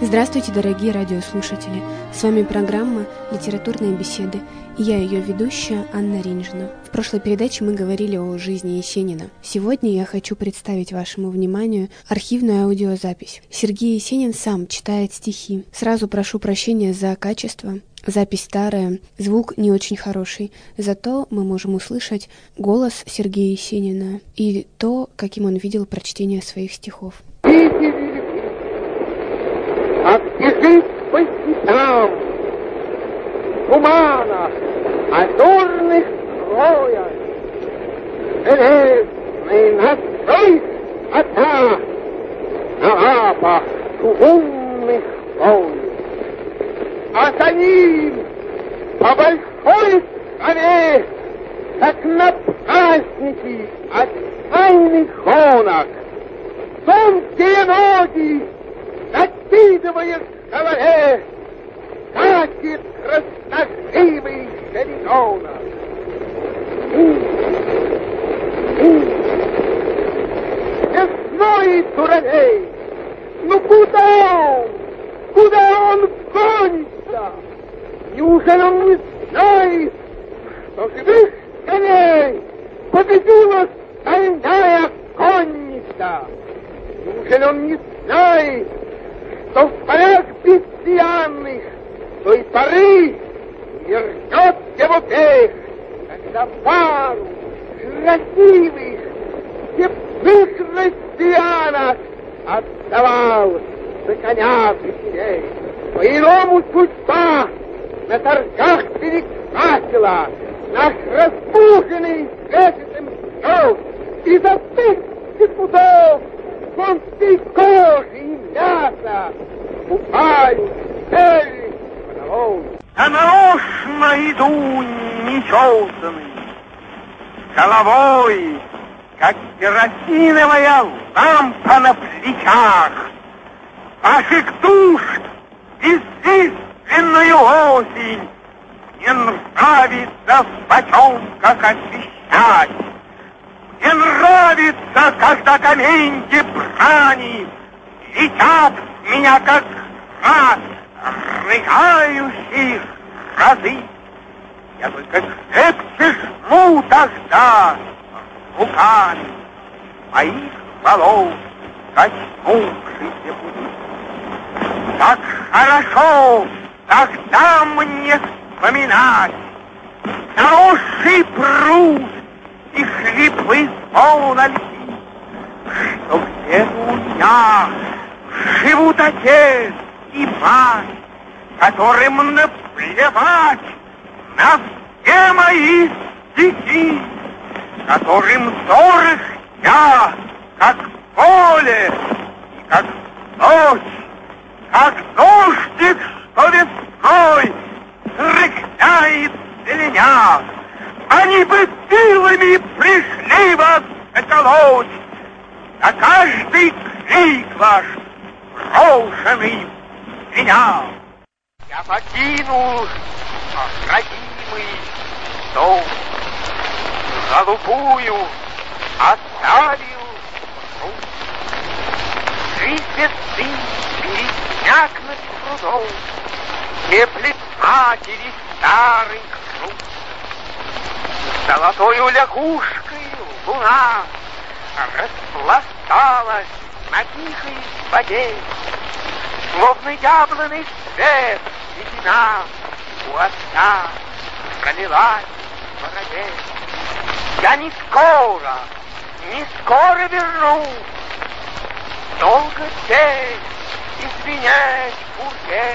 Здравствуйте, дорогие радиослушатели! С вами программа «Литературные беседы» и я ее ведущая Анна Ринжина. В прошлой передаче мы говорили о жизни Есенина. Сегодня я хочу представить вашему вниманию архивную аудиозапись. Сергей Есенин сам читает стихи. Сразу прошу прощения за качество. Запись старая, звук не очень хороший, зато мы можем услышать голос Сергея Есенина и то, каким он видел прочтение своих стихов. Бежит по степям, туманах, озорных роях, железный настой кота на лапах чугунных воев. А за ним по большой скале, как на праздники от тайных гонок, тонкие ноги закидывает в голове, катит расточимый шеренок. Весной дуралей, ну куда он гонится? Неужели он не знает, что живых коней победила стальная конница? Неужели он не знает, что в полях бестиянных той поры не ждет его пех, когда пару красивых, степных россиянок отдавал за коня причиней. По-иному судьба на торгах перекрасила наш разбуженный светитым стол и за 1000 пудов конской кожи и мяса купали целый головой. А нарочно иду нечесанный, головой, как керосиновая лампа на плечах. Ваших душ бесчисленную осень мне нравится в потемках освещать. Мне нравится, когда каменьки брани летят с меня, как град рыгающих разы. Я только крепче жму тогда руками моих волос коснувшийся пути. Так хорошо тогда мне вспоминать заросший пруд и хлипы полна льди, что где-то у меня живут отец и мать, которым наплевать на все мои стихи, которым дорог я, как поле и как ночь, как дождик, что весной срыкляет зеленя. Они бы силами пришли вас заколоть, а каждый крик ваш брошенный звеня. Я покинул родимый дом, голубую оставил труд. 3 звезды пересняк над прудом, теплит матери старый круг. Золотою лягушкой луна распласталась на тихой воде, словно яблонный цвет седина у отца пролилась в бороде. Я не скоро вернусь, долго здесь извинять бурье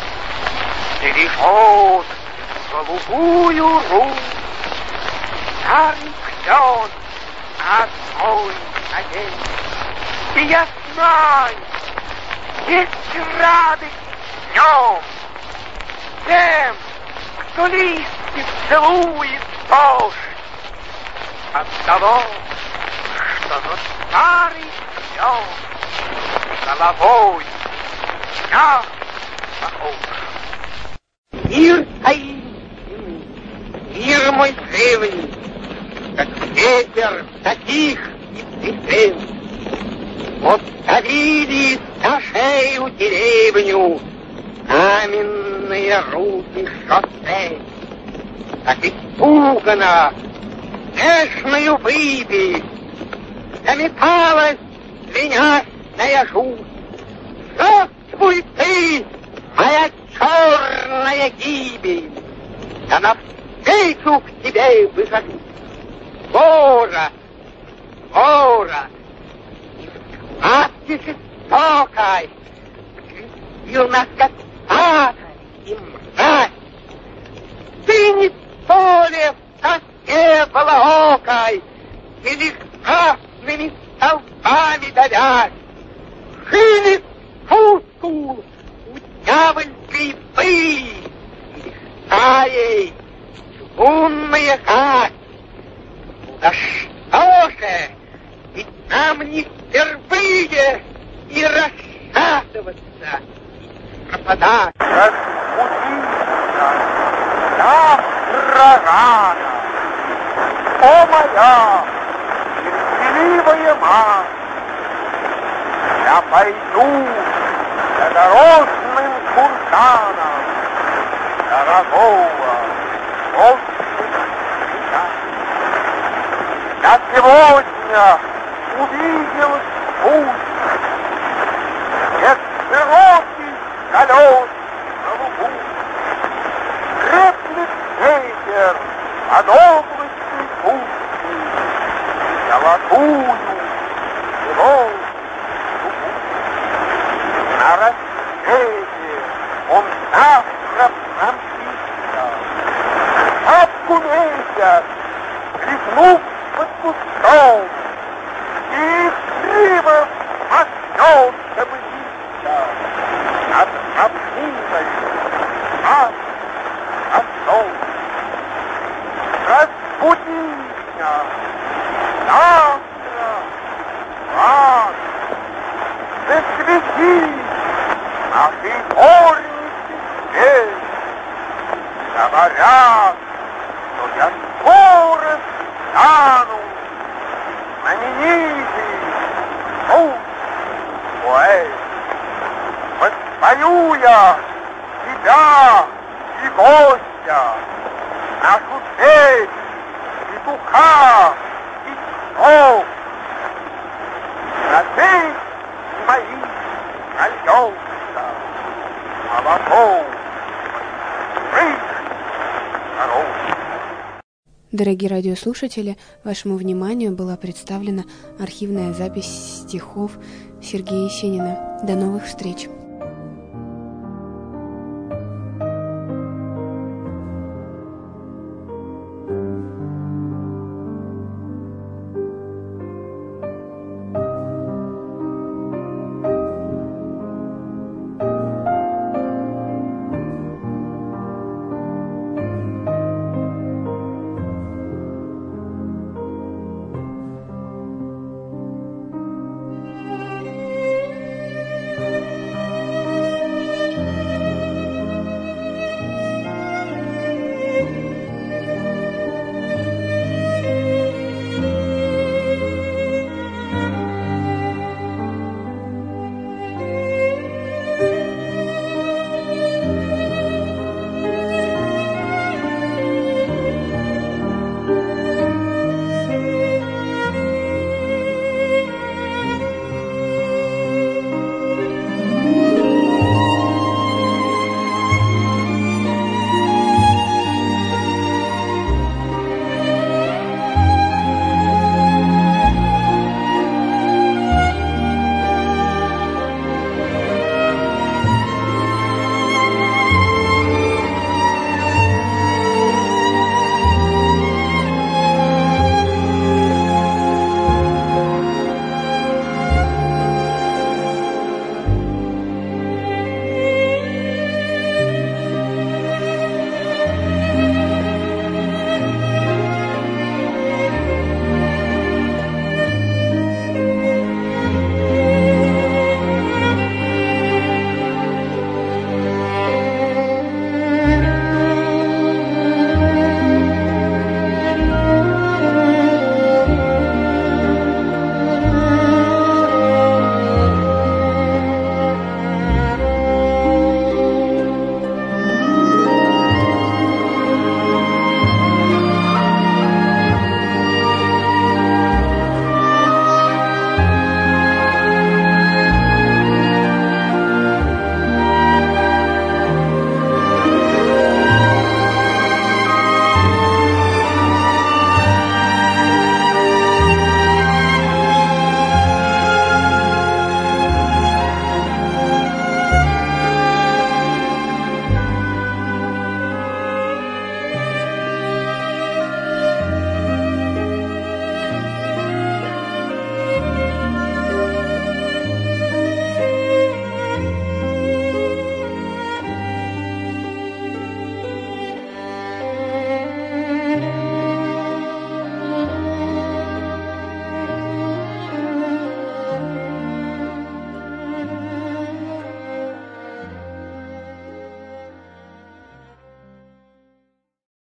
бережет голубую руку. Старый клен одной надеюсь, и я знаю, есть радость днем тем, кто листьев целует дождь от того, что над старый клен головой я похож. Мир таинственный, мир мой древний, как ветер таких и птицей. Вот давились на шею деревьев гривню каменные руки шоссе, так испуганно, бешеную выпись, заметалась звенящая жуть. Здравствуй ты, моя черная гибель! Я навстречу к тебе выхожу. Город, город, из маски жестокой, крестил нас как ада и мразь. Ты не поле в тоске волоокой, или красными столбами давясь. Жили шутку у дьявольской пыли, или стаей чугунная кать. Да что же, ведь нам не впервые и расшатываться, и пропадать. Разбудиться завтра рано, о моя терпеливая мать, я пойду за дорожным куртаном дорогого волшебника. Я сегодня увидел путь, где широкий колес на лугу, треплет ветер под облачной пустью, золотую его лугу. На рассвете он завтра промчится, шапку месяц, лизнув под кустом, и криво махнется быстро над равниной, над отцом. Разбуди меня завтра, рано, засвети нашей горнице свет, говорят, что я скоро стану знаменитый поэт. Воспою я тебя и гостя, нашу цепь, петуха и снов. На цепь моих нальется молоко рыжих коров. Дорогие радиослушатели, вашему вниманию была представлена архивная запись стихов Сергея Есенина. До новых встреч!